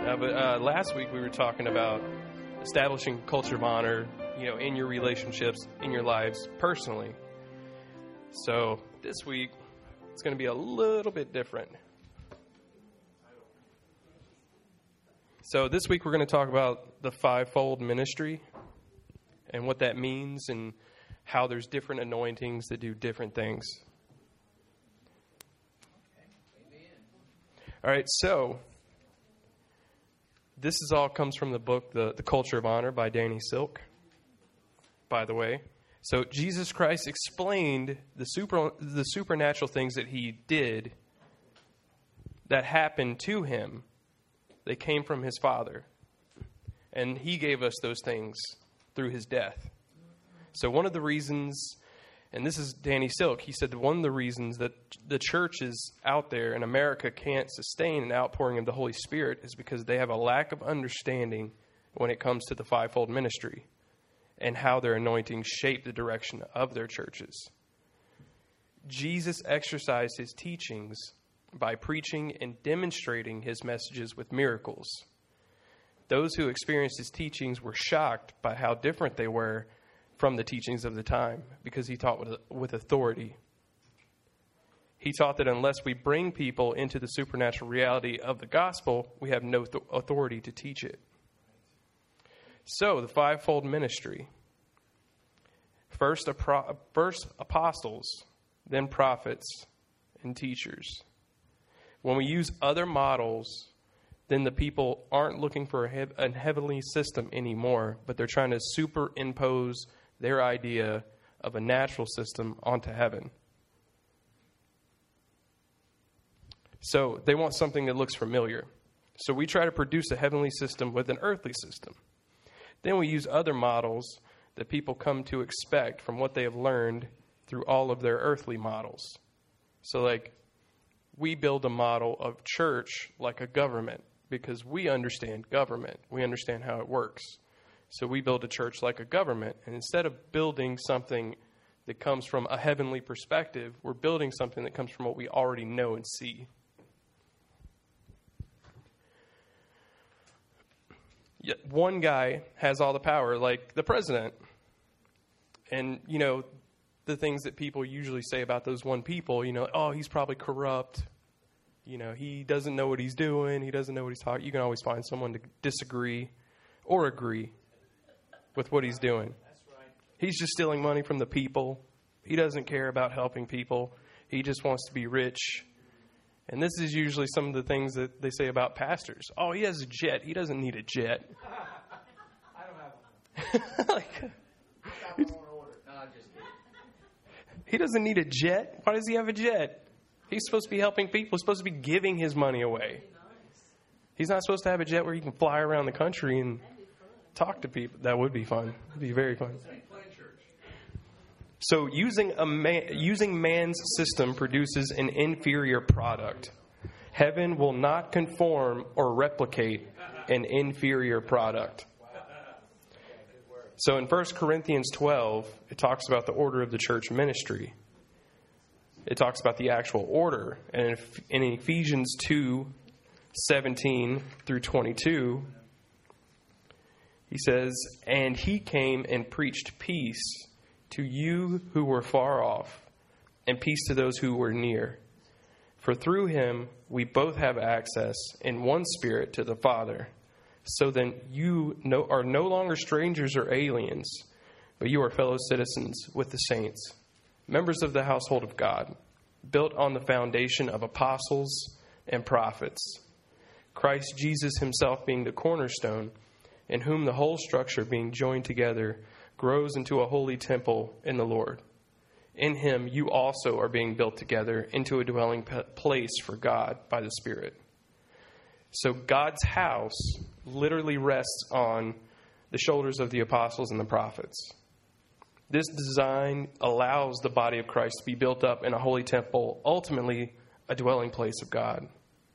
But last week we were talking about establishing culture of honor, in your relationships, in your lives, personally. So this week, it's going to be a little bit different. So this week we're going to talk about the fivefold ministry and what that means and how there's different anointings that do different things. All right, so this all comes from the book, The Culture of Honor by Danny Silk, by the way. So Jesus Christ explained the supernatural things that he did that happened to him. They came from his Father. And he gave us those things through his death. So one of the reasons, and this is Danny Silk, he said that one of the reasons that the churches out there in America can't sustain an outpouring of the Holy Spirit is because they have a lack of understanding when it comes to the fivefold ministry and how their anointings shape the direction of their churches. Jesus exercised his teachings by preaching and demonstrating his messages with miracles. Those who experienced his teachings were shocked by how different they were from the teachings of the time, because he taught with authority. He taught that unless we bring people into the supernatural reality of the gospel, we have no authority to teach it. So, the fivefold ministry. First apostles, then prophets and teachers. When we use other models, then the people aren't looking for a heavenly system anymore, but they're trying to superimpose their idea of a natural system onto heaven. So they want something that looks familiar. So we try to produce a heavenly system with an earthly system. Then we use other models that people come to expect from what they have learned through all of their earthly models. So we build a model of church like a government because we understand government. We understand how it works. So we build a church like a government. And instead of building something that comes from a heavenly perspective, we're building something that comes from what we already know and see. Yet one guy has all the power, like the president. And, the things that people usually say about those one people, oh, he's probably corrupt. He doesn't know what he's doing. He doesn't know what he's talking. You can always find someone to disagree or agree with what he's doing. That's right. He's just stealing money from the people. He doesn't care about helping people. He just wants to be rich. And this is usually some of the things that they say about pastors. Oh, he has a jet. He doesn't need a jet. I don't have one. He doesn't need a jet. Why does he have a jet? He's supposed to be helping people. He's supposed to be giving his money away. He's not supposed to have a jet where he can fly around the country and talk to people. That would be fun. It would be very fun. So using man's system produces an inferior product. Heaven will not conform or replicate an inferior product. So in 1 Corinthians 12, it talks about the order of the church ministry. It talks about the actual order. And in Ephesians 2:17 through 22, he says, "And he came and preached peace to you who were far off, and peace to those who were near. For through him we both have access in one Spirit to the Father. So then you are no longer strangers or aliens, but you are fellow citizens with the saints, members of the household of God, built on the foundation of apostles and prophets, Christ Jesus himself being the cornerstone, in whom the whole structure being joined together grows into a holy temple in the Lord. In him you also are being built together into a dwelling place for God by the Spirit." So God's house literally rests on the shoulders of the apostles and the prophets. This design allows the body of Christ to be built up in a holy temple, ultimately a dwelling place of God.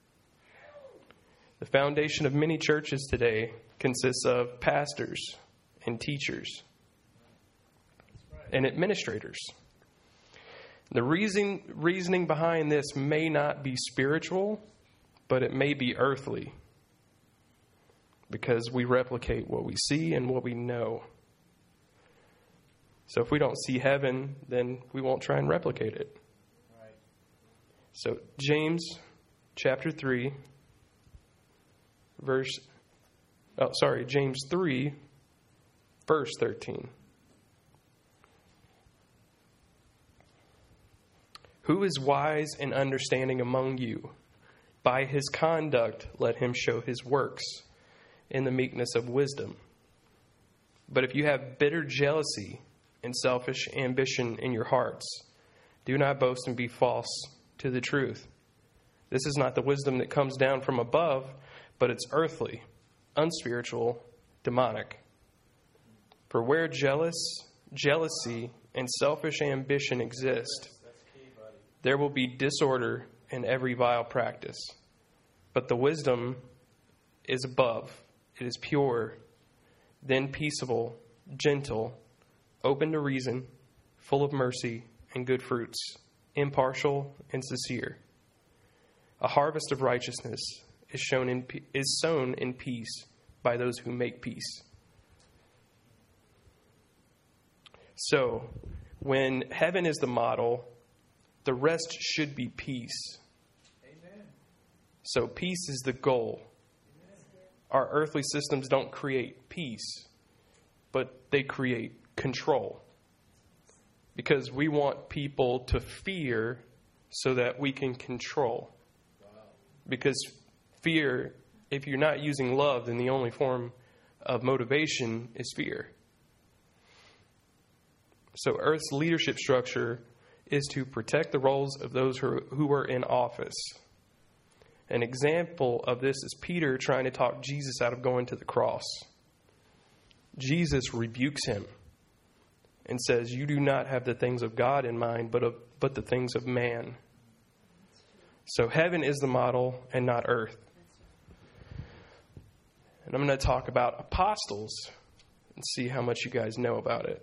The foundation of many churches today consists of pastors and teachers and administrators. The reasoning behind this may not be spiritual, but it may be earthly. because we replicate what we see and what we know. So if we don't see heaven, then we won't try and replicate it. Right. So James chapter 3, James 3, verse 13. Who is wise and understanding among you? By his conduct let him show his works in the meekness of wisdom. But if you have bitter jealousy and selfish ambition in your hearts, do not boast and be false to the truth. This is not the wisdom that comes down from above, but it's earthly, unspiritual, demonic. For where jealousy, and selfish ambition exist, there will be disorder in every vile practice. But the wisdom is above. It is pure, then peaceable, gentle, open to reason, full of mercy and good fruits, impartial and sincere. A harvest of righteousness is sown in peace by those who make peace. So, when heaven is the model, the rest should be peace. Amen. So peace is the goal. Amen. Our earthly systems don't create peace, but they create control. Because we want people to fear so that we can control. Wow. Because fear, if you're not using love, then the only form of motivation is fear. So Earth's leadership structure is to protect the roles of those who are in office. An example of this is Peter trying to talk Jesus out of going to the cross. Jesus rebukes him and says, "You do not have the things of God in mind, but the things of man." So heaven is the model and not earth. And I'm going to talk about apostles and see how much you guys know about it.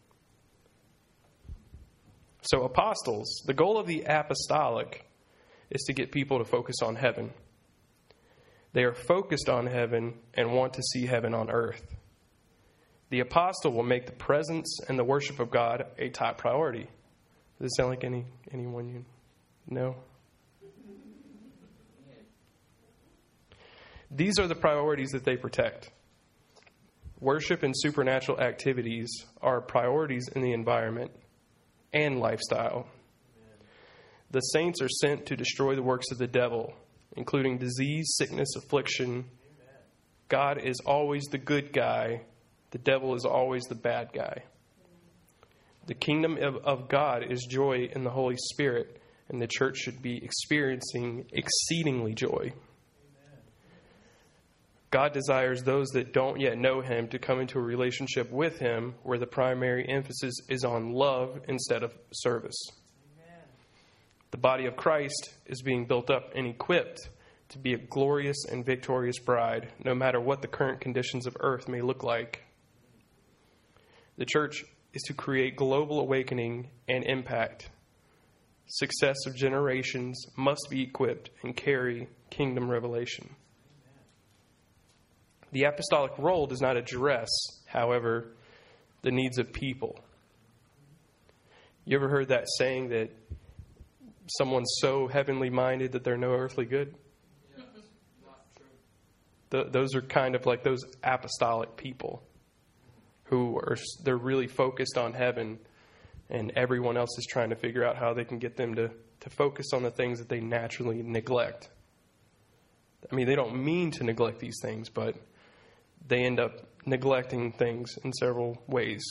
So apostles, the goal of the apostolic is to get people to focus on heaven. They are focused on heaven and want to see heaven on earth. The apostle will make the presence and the worship of God a top priority. Does it sound like anyone you know? These are the priorities that they protect. Worship and supernatural activities are priorities in the environment and lifestyle. The saints are sent to destroy the works of the devil, including disease, sickness, affliction. God is always the good guy. The devil is always the bad guy. The kingdom of God is joy in the Holy Spirit, and the church should be experiencing exceedingly joy. God desires those that don't yet know Him to come into a relationship with Him where the primary emphasis is on love instead of service. Amen. The body of Christ is being built up and equipped to be a glorious and victorious bride, no matter what the current conditions of earth may look like. The church is to create global awakening and impact. Successive generations must be equipped and carry kingdom revelation. The apostolic role does not address, however, the needs of people. You ever heard that saying that someone's so heavenly minded that they're no earthly good? Yeah, not true. Those are kind of like those apostolic people who they're really focused on heaven, and everyone else is trying to figure out how they can get them to focus on the things that they naturally neglect. I mean, they don't mean to neglect these things, but they end up neglecting things in several ways.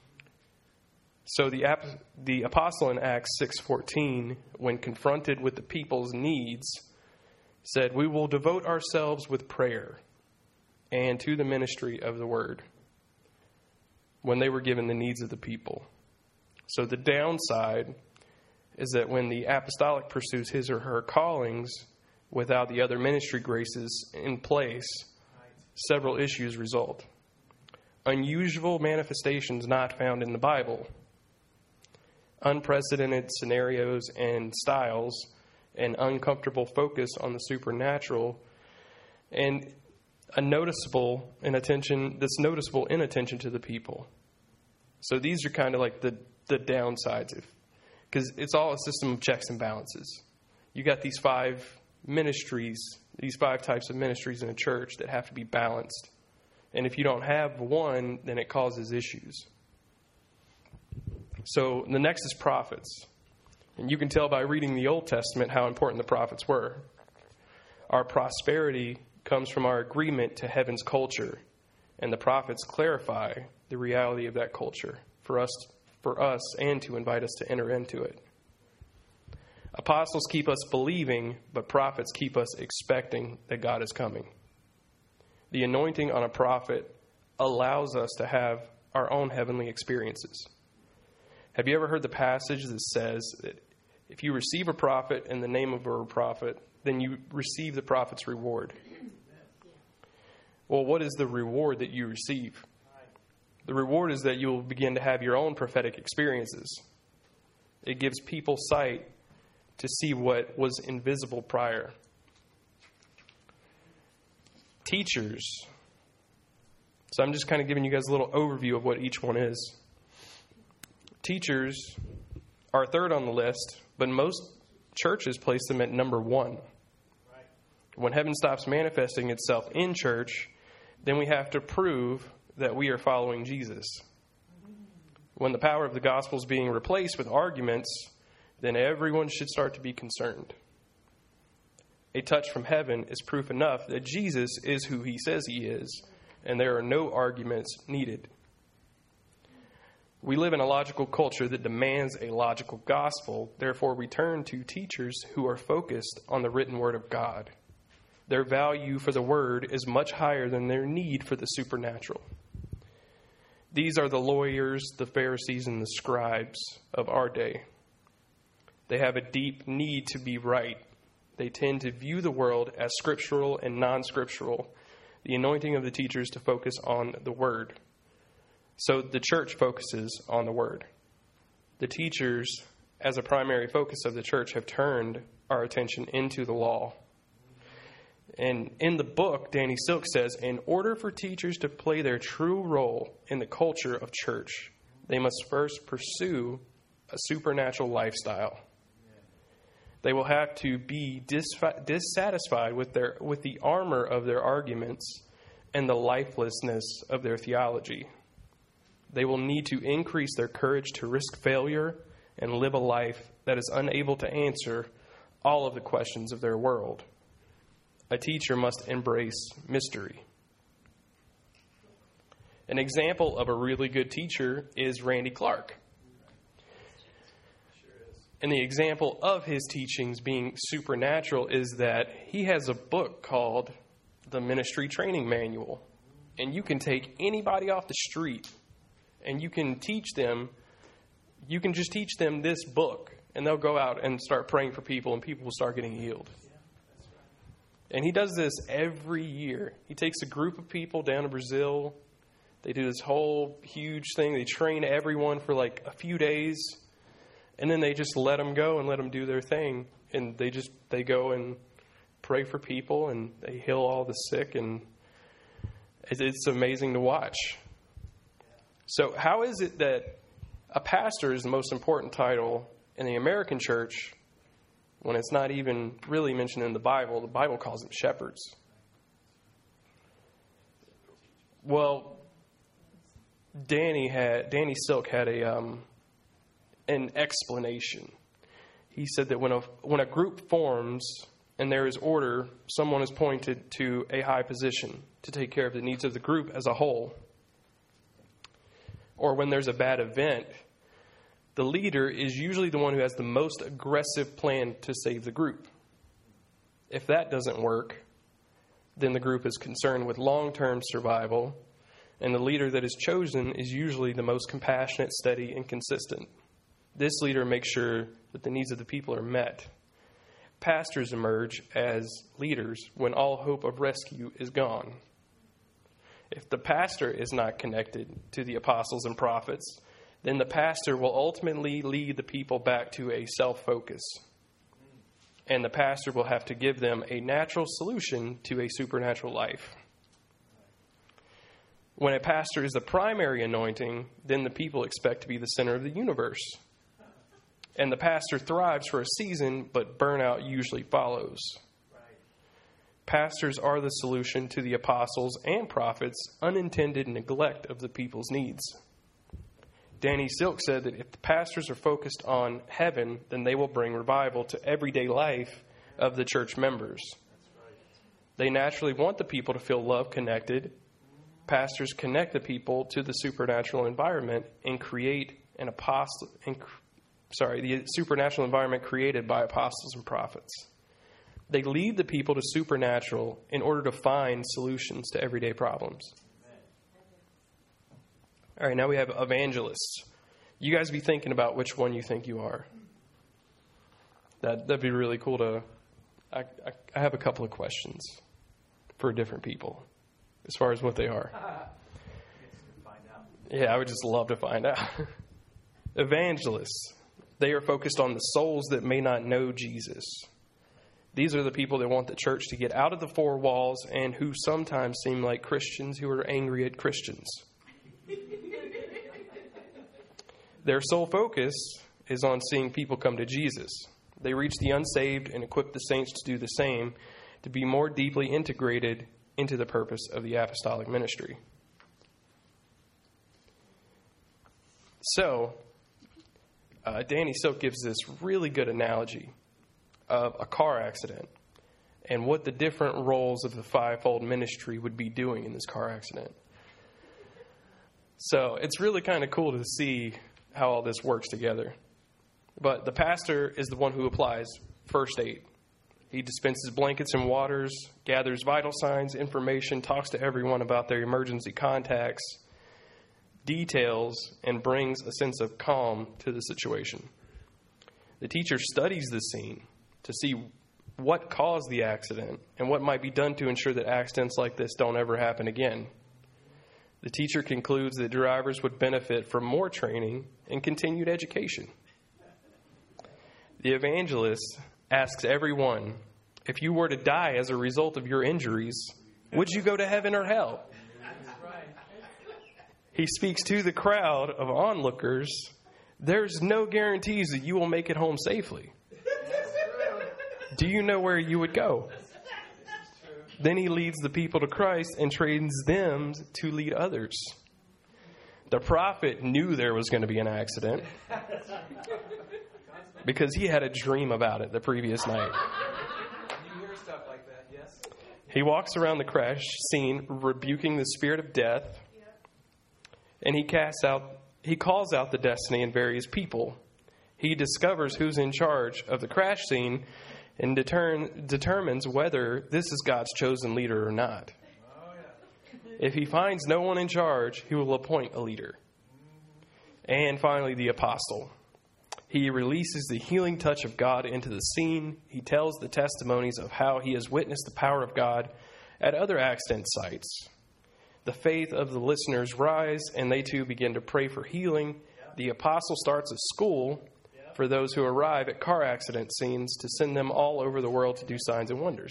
So the apostle in Acts 6:14, when confronted with the people's needs, said, "We will devote ourselves with prayer and to the ministry of the word," when they were given the needs of the people. So the downside is that when the apostolic pursues his or her callings without the other ministry graces in place, several issues result. Unusual manifestations not found in the Bible, unprecedented scenarios and styles, and uncomfortable focus on the supernatural. And noticeable in attention to the people. So these are kind of like the downsides, because it's all a system of checks and balances. You got these 5 ministries, these 5 types of ministries in a church that have to be balanced. And if you don't have one, then it causes issues. So the next is prophets. And you can tell by reading the Old Testament how important the prophets were. Our prosperity comes from our agreement to heaven's culture, and the prophets clarify the reality of that culture for us and to invite us to enter into it. Apostles keep us believing, but prophets keep us expecting that God is coming. The anointing on a prophet allows us to have our own heavenly experiences. Have you ever heard the passage that says that if you receive a prophet in the name of a prophet, then you receive the prophet's reward? Well, what is the reward that you receive? The reward is that you will begin to have your own prophetic experiences. It gives people sight to see what was invisible prior. Teachers. So I'm just kind of giving you guys a little overview of what each one is. Teachers are third on the list, but most churches place them at number 1. When heaven stops manifesting itself in church, then we have to prove that we are following Jesus. When the power of the gospel is being replaced with arguments, then everyone should start to be concerned. A touch from heaven is proof enough that Jesus is who he says he is, and there are no arguments needed. We live in a logical culture that demands a logical gospel. Therefore, we turn to teachers who are focused on the written word of God. Their value for the word is much higher than their need for the supernatural. These are the lawyers, the Pharisees, and the scribes of our day. They have a deep need to be right. They tend to view the world as scriptural and non-scriptural. The anointing of the teachers to focus on the word. So the church focuses on the word. The teachers, as a primary focus of the church, have turned our attention into the law. And in the book, Danny Silk says, in order for teachers to play their true role in the culture of church, they must first pursue a supernatural lifestyle. They will have to be dissatisfied with the armor of their arguments and the lifelessness of their theology. They will need to increase their courage to risk failure and live a life that is unable to answer all of the questions of their world. A teacher must embrace mystery. An example of a really good teacher is Randy Clark. And the example of his teachings being supernatural is that he has a book called The Ministry Training Manual. And you can take anybody off the street and you can just teach them this book. And they'll go out and start praying for people and people will start getting healed. And he does this every year. He takes a group of people down to Brazil. They do this whole huge thing. They train everyone for like a few days. And then they just let them go and let them do their thing. And they go and pray for people and they heal all the sick. And it's amazing to watch. So how is it that a pastor is the most important title in the American church when it's not even really mentioned in the Bible? The Bible calls them shepherds. Well, Danny Silk had an explanation. He said that when a group forms and there is order, someone is appointed to a high position to take care of the needs of the group as a whole. Or when there's a bad event, the leader is usually the one who has the most aggressive plan to save the group. If that doesn't work, then the group is concerned with long-term survival, and the leader that is chosen is usually the most compassionate, steady, and consistent. This leader makes sure that the needs of the people are met. Pastors emerge as leaders when all hope of rescue is gone. If the pastor is not connected to the apostles and prophets, then the pastor will ultimately lead the people back to a self-focus. And the pastor will have to give them a natural solution to a supernatural life. When a pastor is the primary anointing, then the people expect to be the center of the universe. And the pastor thrives for a season, but burnout usually follows. Pastors are the solution to the apostles' and prophets' unintended neglect of the people's needs. Danny Silk said that if the pastors are focused on heaven, then they will bring revival to everyday life of the church members. They naturally want the people to feel love connected. Pastors connect the people to the supernatural environment and create the supernatural environment created by apostles and prophets. They lead the people to supernatural in order to find solutions to everyday problems. All right, now we have evangelists. You guys be thinking about which one you think you are. That'd be really cool to... I have a couple of questions for different people as far as what they are. Yeah, I would just love to find out. Evangelists. They are focused on the souls that may not know Jesus. These are the people that want the church to get out of the four walls and who sometimes seem like Christians who are angry at Christians. Their sole focus is on seeing people come to Jesus. They reach the unsaved and equip the saints to do the same, to be more deeply integrated into the purpose of the apostolic ministry. So, Danny Silk gives this really good analogy of a car accident and what the different roles of the fivefold ministry would be doing in this car accident. So, it's really kind of cool to see how all this works together. But the pastor is the one who applies first aid. He dispenses blankets and waters, gathers vital signs, information, talks to everyone about their emergency contacts, details, and brings a sense of calm to the situation. The teacher studies the scene to see what caused the accident and what might be done to ensure that accidents like this don't ever happen again. The teacher concludes that drivers would benefit from more training and continued education. The evangelist asks everyone, if you were to die as a result of your injuries, would you go to heaven or hell? He speaks to the crowd of onlookers. There's no guarantees that you will make it home safely. Do you know where you would go? Then he leads the people to Christ and trains them to lead others. The prophet knew there was going to be an accident because he had a dream about it the previous night. You hear stuff like that, yes? He walks around the crash scene rebuking the spirit of death, and he calls out the destiny in various people. He discovers who's in charge of the crash scene and determines whether this is God's chosen leader or not. If he finds no one in charge, he will appoint a leader. And finally, the apostle. He releases the healing touch of God into the scene. He tells the testimonies of how he has witnessed the power of God at other accident sites. The faith of the listeners rise, and they too begin to pray for healing. The apostle starts a school for those who arrive at car accident scenes to send them all over the world to do signs and wonders.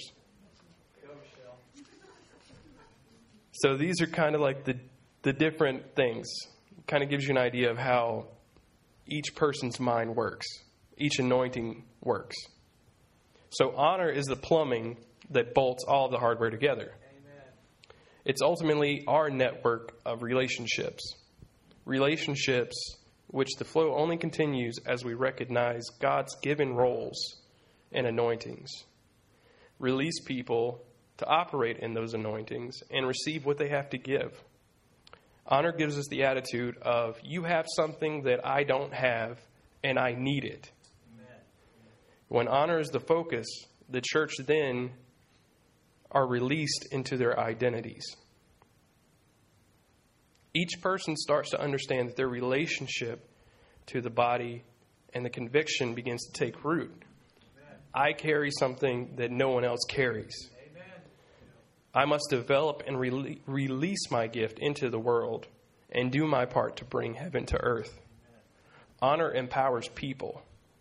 So these are kind of like the different things. Kind of gives you an idea of how each person's mind works. Each anointing works. So honor is the plumbing that bolts all of the hardware together. Amen. It's ultimately our network of relationships. Relationships which the flow only continues as we recognize God's given roles and anointings. Release people to operate in those anointings and receive what they have to give. Honor gives us the attitude of, you have something that I don't have, and I need it. Amen. When honor is the focus, the church then are released into their identities. Each person starts to understand that their relationship to the body and the conviction begins to take root. Amen. I carry something that no one else carries. Amen. I must develop and release my gift into the world and do my part to bring heaven to earth. Honor empowers people.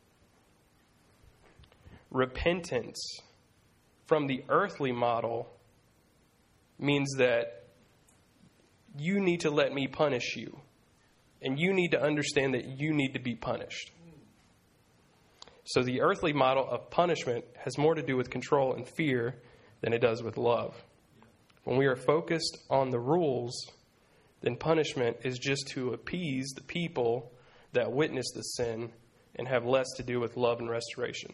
Repentance from the earthly model means that you need to let me punish you. And you need to understand that you need to be punished. So the earthly model of punishment has more to do with control and fear than it does with love. When we are focused on the rules, then punishment is just to appease the people that witness the sin and have less to do with love and restoration.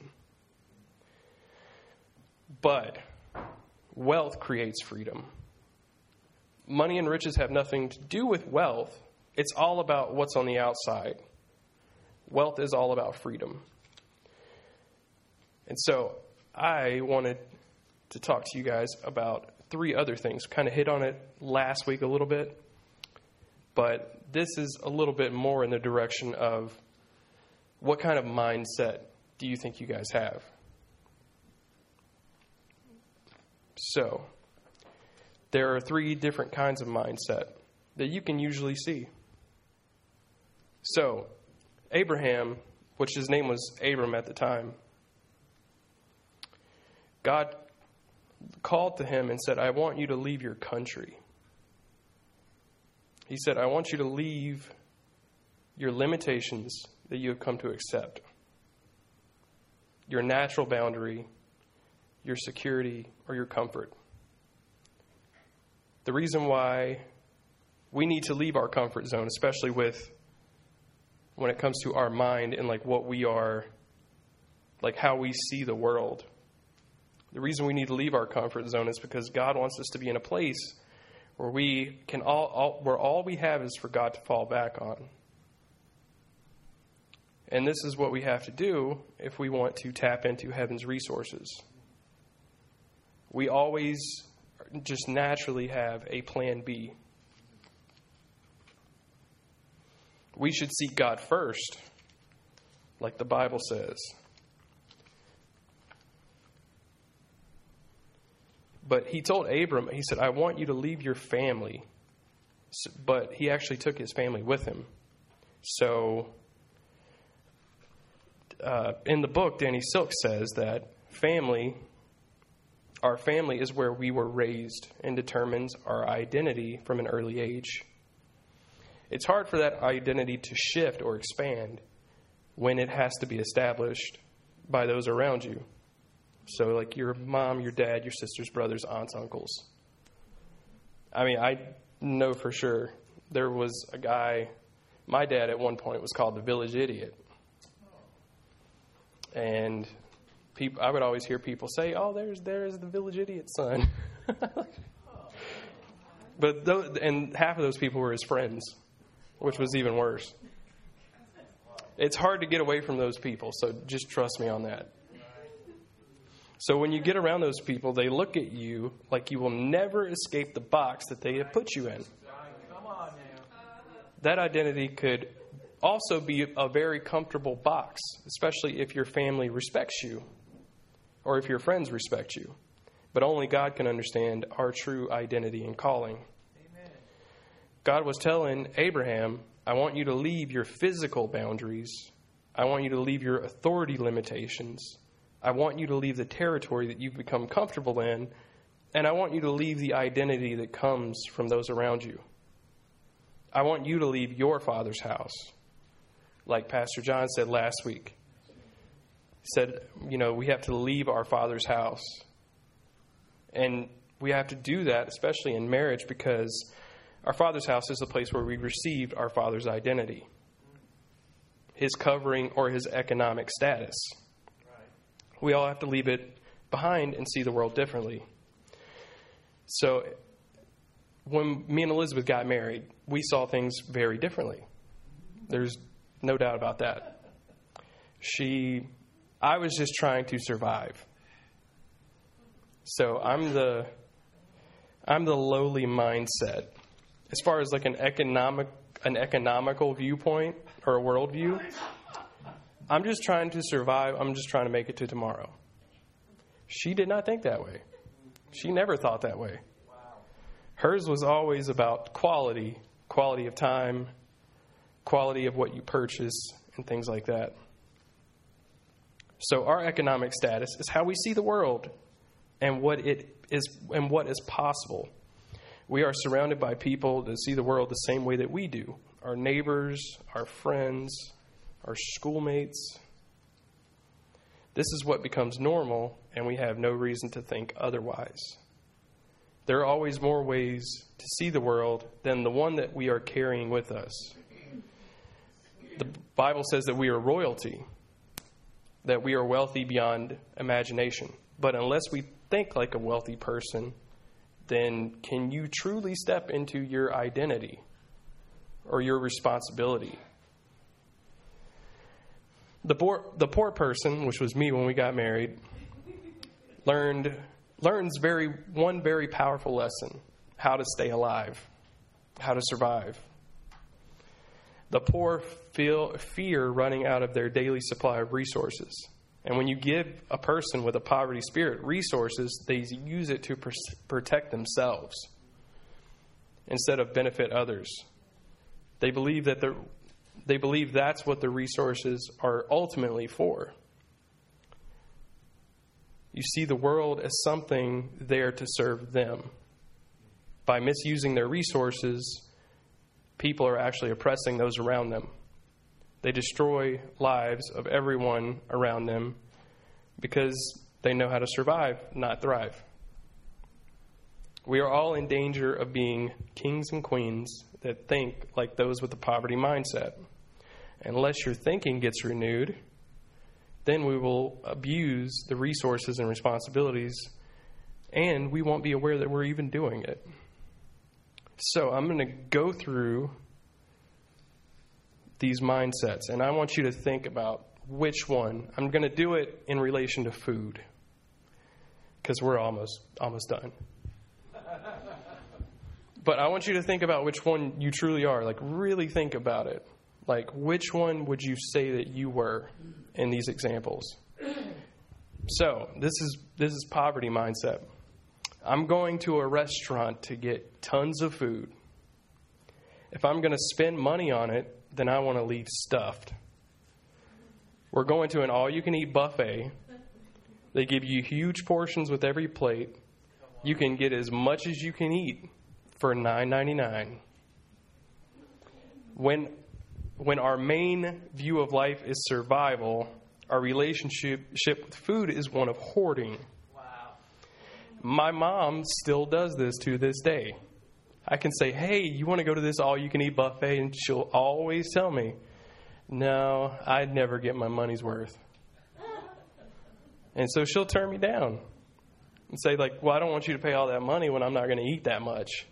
But wealth creates freedom. Money and riches have nothing to do with wealth. It's all about what's on the outside. Wealth is all about freedom. And so I wanted to talk to you guys about 3 other things. Kind of hit on it last week a little bit. But this is a little bit more in the direction of what kind of mindset do you think you guys have? So there are 3 different kinds of mindset that you can usually see. So Abraham, which his name was Abram at the time, God called to him and said, I want you to leave your country. He said, I want you to leave your limitations that you have come to accept. Your natural boundary, your security, or your comfort. The reason why we need to leave our comfort zone, especially when it comes to our mind and like what we are, like how we see the world. The reason we need to leave our comfort zone is because God wants us to be in a place where we can where all we have is for God to fall back on. And this is what we have to do if we want to tap into heaven's resources. We always just naturally have a plan B. We should seek God first, like the Bible says. But he told Abram, he said, I want you to leave your family. But he actually took his family with him. So in the book, Danny Silk says that our family is where we were raised and determines our identity from an early age. It's hard for that identity to shift or expand when it has to be established by those around you. So like your mom, your dad, your sisters, brothers, aunts, uncles. I mean, I know for sure there was a guy, my dad at one point was called the village idiot. And I would always hear people say, oh, there's the village idiot son. And half of those people were his friends, which was even worse. It's hard to get away from those people, so just trust me on that. So when you get around those people, they look at you like you will never escape the box that they have put you in. That identity could also be a very comfortable box, especially if your family respects you or if your friends respect you. But only God can understand our true identity and calling. Amen. God was telling Abraham, I want you to leave your physical boundaries. I want you to leave your authority limitations. I want you to leave the territory that you've become comfortable in, and I want you to leave the identity that comes from those around you. I want you to leave your father's house. Like Pastor John said last week. He said, we have to leave our father's house. And we have to do that, especially in marriage, because our father's house is the place where we received our father's identity, his covering, or his economic status. We all have to leave it behind and see the world differently. So when me and Elizabeth got married, we saw things very differently. There's no doubt about that. I was just trying to survive. So I'm the lowly mindset. As far as like an economical viewpoint or a worldview, I'm just trying to survive. I'm just trying to make it to tomorrow. She did not think that way. She never thought that way. Hers was always about quality of time, quality of what you purchase, and things like that. So our economic status is how we see the world and what is possible. We are surrounded by people that see the world the same way that we do. Our neighbors, our friends, our schoolmates. This is what becomes normal, and we have no reason to think otherwise. There are always more ways to see the world than the one that we are carrying with us. The Bible says that we are royalty, that we are wealthy beyond imagination. But unless we think like a wealthy person, then can you truly step into your identity or your responsibility? The poor person, which was me when we got married, learns one very powerful lesson: how to stay alive, how to survive. The poor feel fear running out of their daily supply of resources. And when you give a person with a poverty spirit resources, they use it to protect themselves instead of benefit others. They believe that's what the resources are ultimately for. You see the world as something there to serve them. By misusing their resources, people are actually oppressing those around them. They destroy lives of everyone around them because they know how to survive, not thrive. We are all in danger of being kings and queens that think like those with a poverty mindset. Unless your thinking gets renewed, then we will abuse the resources and responsibilities, and we won't be aware that we're even doing it. So I'm going to go through these mindsets, and I want you to think about which one. I'm going to do it in relation to food, because we're almost done. But I want you to think about which one you truly are. Like, really think about it. Like, which one would you say that you were in these examples? So, this is poverty mindset. I'm going to a restaurant to get tons of food. If I'm going to spend money on it, then I want to leave stuffed. We're going to an all-you-can-eat buffet. They give you huge portions with every plate. You can get as much as you can eat for $9.99. When our main view of life is survival, our relationship with food is one of hoarding. Wow. My mom still does this to this day. I can say, hey, you want to go to this all-you-can-eat buffet? And she'll always tell me, no, I'd never get my money's worth. And so she'll turn me down and say, like, well, I don't want you to pay all that money when I'm not going to eat that much.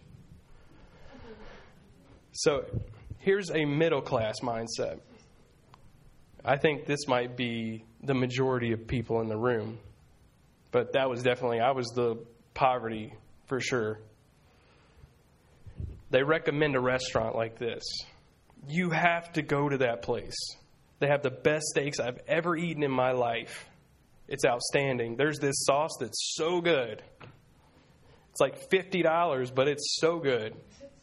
So here's a middle-class mindset. I think this might be the majority of people in the room. But I was the poverty for sure. They recommend a restaurant like this. You have to go to that place. They have the best steaks I've ever eaten in my life. It's outstanding. There's this sauce that's so good. It's like $50, but it's so good.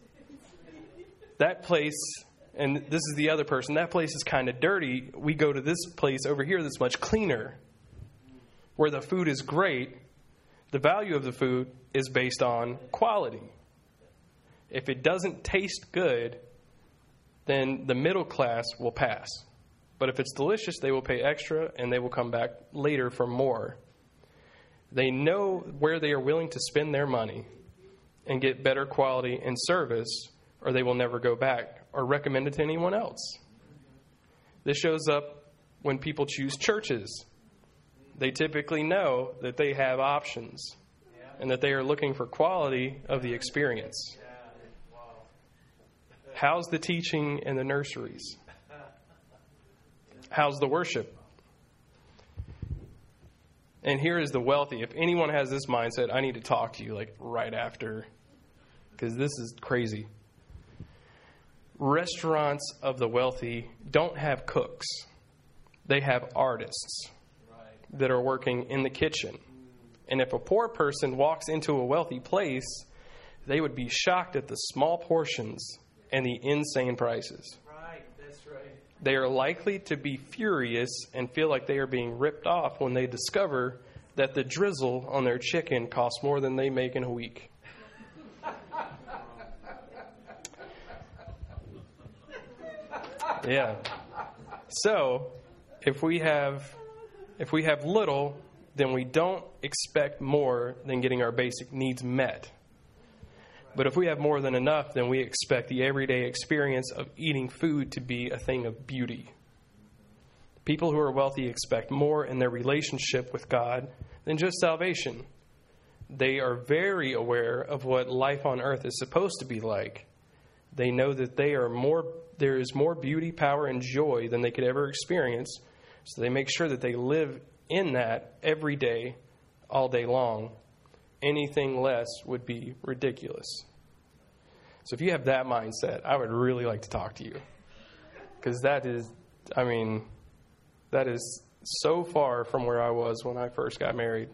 That place, and this is the other person, that place is kind of dirty. We go to this place over here that's much cleaner, where the food is great. The value of the food is based on quality. If it doesn't taste good, then the middle class will pass. But if it's delicious, they will pay extra and they will come back later for more. They know where they are willing to spend their money and get better quality and service, or they will never go back or recommend it to anyone else. This shows up when people choose churches. They typically know that they have options and that they are looking for quality of the experience. How's the teaching in the nurseries? How's the worship? And here is the wealthy. If anyone has this mindset, I need to talk to you like right after, because this is crazy. Restaurants of the wealthy don't have cooks. They have artists that are working in the kitchen. And if a poor person walks into a wealthy place, they would be shocked at the small portions and the insane prices. Right, that's right. They are likely to be furious and feel like they are being ripped off when they discover that the drizzle on their chicken costs more than they make in a week. Yeah. So, if we have little, then we don't expect more than getting our basic needs met. But if we have more than enough, then we expect the everyday experience of eating food to be a thing of beauty. People who are wealthy expect more in their relationship with God than just salvation. They are very aware of what life on earth is supposed to be like. They know that there is more beauty, power, and joy than they could ever experience, so they make sure that they live in that every day, all day long. Anything less would be ridiculous. So if you have that mindset, I would really like to talk to you. Because that is so far from where I was when I first got married.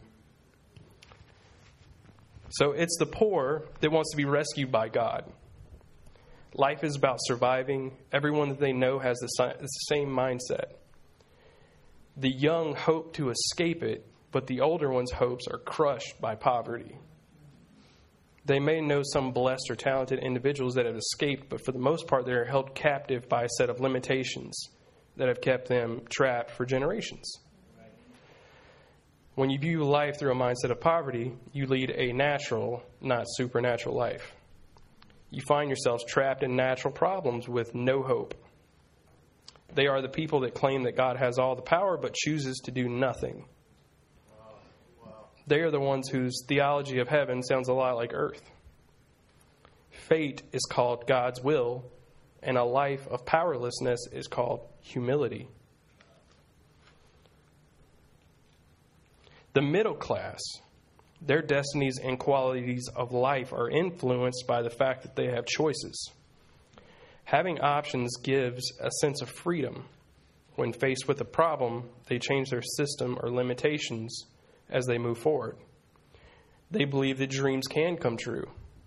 So it's the poor that wants to be rescued by God. Life is about surviving. Everyone that they know has the same mindset. The young hope to escape it, but the older ones' hopes are crushed by poverty. They may know some blessed or talented individuals that have escaped, but for the most part, they are held captive by a set of limitations that have kept them trapped for generations. When you view life through a mindset of poverty, you lead a natural, not supernatural life. You find yourselves trapped in natural problems with no hope. They are the people that claim that God has all the power but chooses to do nothing. They are the ones whose theology of heaven sounds a lot like earth. Fate is called God's will, and a life of powerlessness is called humility. The middle class, their destinies and qualities of life are influenced by the fact that they have choices. Having options gives a sense of freedom. When faced with a problem, they change their system or limitations as they move forward. They believe that dreams can come true.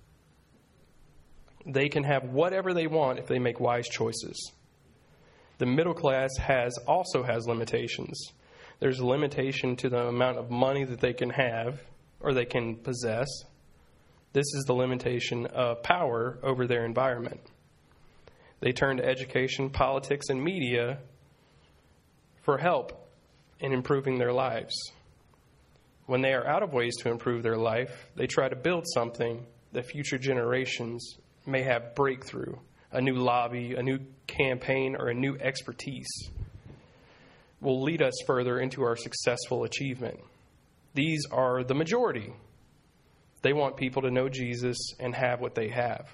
They can have whatever they want if they make wise choices. The middle class also has limitations. There's a limitation to the amount of money that they can have or they can possess. This is the limitation of power over their environment. They turn to education, politics, and media for help in improving their lives. When they are out of ways to improve their life, they try to build something that future generations may have breakthrough, a new lobby, a new campaign, or a new expertise will lead us further into our successful achievement. These are the majority. They want people to know Jesus and have what they have.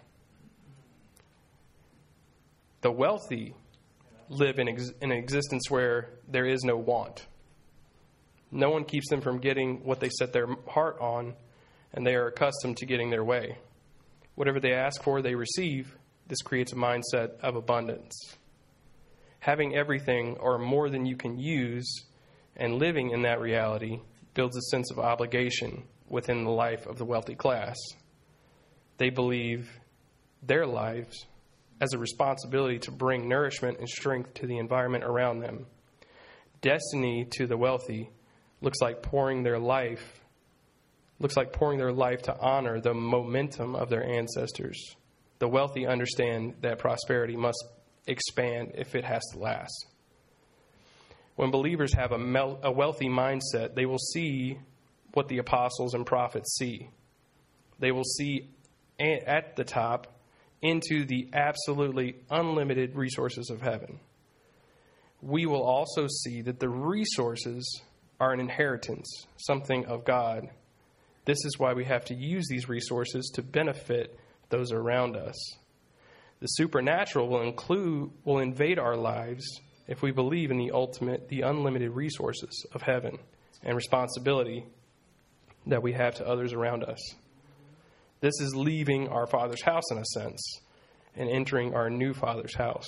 The wealthy live in an existence where there is no want. No one keeps them from getting what they set their heart on, and they are accustomed to getting their way. Whatever they ask for, they receive. This creates a mindset of abundance. Having everything or more than you can use and living in that reality builds a sense of obligation within the life of the wealthy class. They believe their lives as a responsibility to bring nourishment and strength to the environment around them. Destiny to the wealthy looks like pouring their life to honor the momentum of their ancestors. The wealthy understand that prosperity must expand if it has to last. When believers have a wealthy mindset, they will see what the apostles and prophets see. They will see at the top into the absolutely unlimited resources of heaven. We will also see that the resources are an inheritance, something of God. This is why we have to use these resources to benefit those around us. The supernatural will invade our lives if we believe in the unlimited resources of heaven and responsibility that we have to others around us. This is leaving our Father's house in a sense and entering our new Father's house.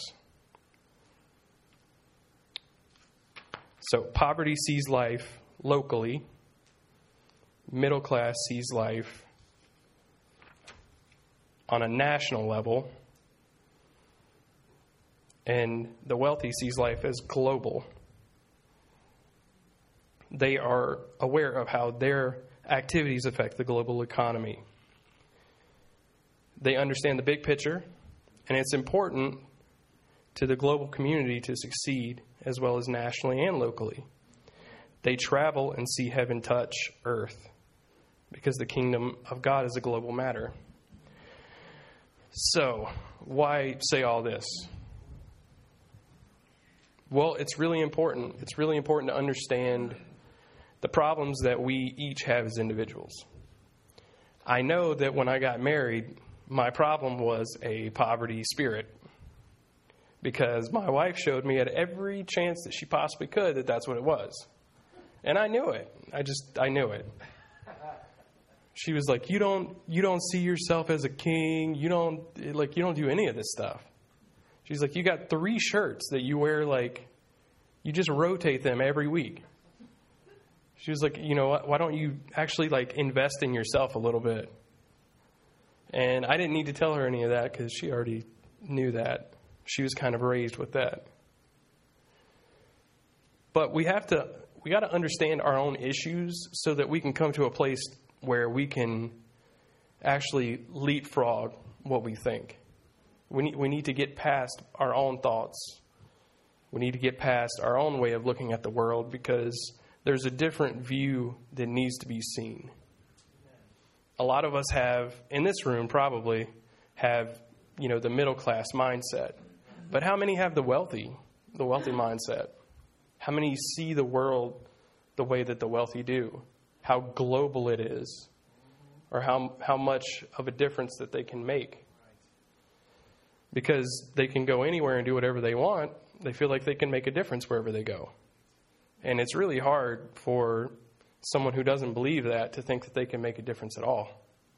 So poverty sees life locally. Middle class sees life on a national level. And the wealthy sees life as global. They are aware of how their activities affect the global economy. They understand the big picture, and it's important to the global community to succeed, as well as nationally and locally. They travel and see heaven touch earth, because the kingdom of God is a global matter. So, why say all this? Well, it's really important. It's really important to understand the problems that we each have as individuals. I know that when I got married, my problem was a poverty spirit, because my wife showed me at every chance that she possibly could that that's what it was. And I knew it. I knew it. She was like, you don't see yourself as a king. You don't do any of this stuff. She's like, you got 3 shirts that you wear, like, you just rotate them every week. She was like, why don't you actually, like, invest in yourself a little bit? And I didn't need to tell her any of that because she already knew that. She was kind of raised with that. But we got to understand our own issues so that we can come to a place where we can actually leapfrog what we think. We need to get past our own thoughts. We need to get past our own way of looking at the world, because there's a different view that needs to be seen. A lot of us have, in this room probably, have, the middle class mindset. But how many have the wealthy mindset? How many see the world the way that the wealthy do? How global it is, or how much of a difference that they can make. Because they can go anywhere and do whatever they want, they feel like they can make a difference wherever they go. And it's really hard for someone who doesn't believe that to think that they can make a difference at all.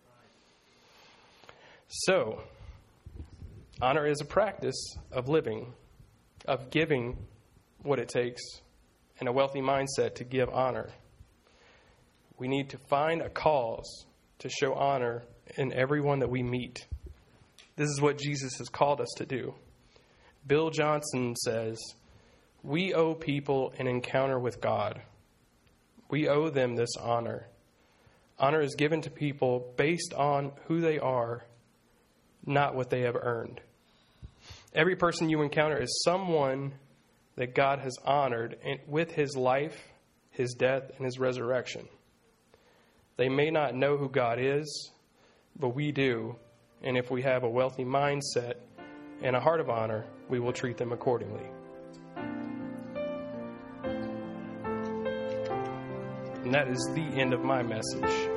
So, honor is a practice of living, of giving what it takes, and a wealthy mindset to give honor. We need to find a cause to show honor in everyone that we meet. This is what Jesus has called us to do. Bill Johnson says, we owe people an encounter with God. We owe them this honor. Honor is given to people based on who they are, not what they have earned. Every person you encounter is someone that God has honored with his life, his death, and his resurrection. They may not know who God is, but we do. And if we have a wealthy mindset and a heart of honor, we will treat them accordingly. And that is the end of my message.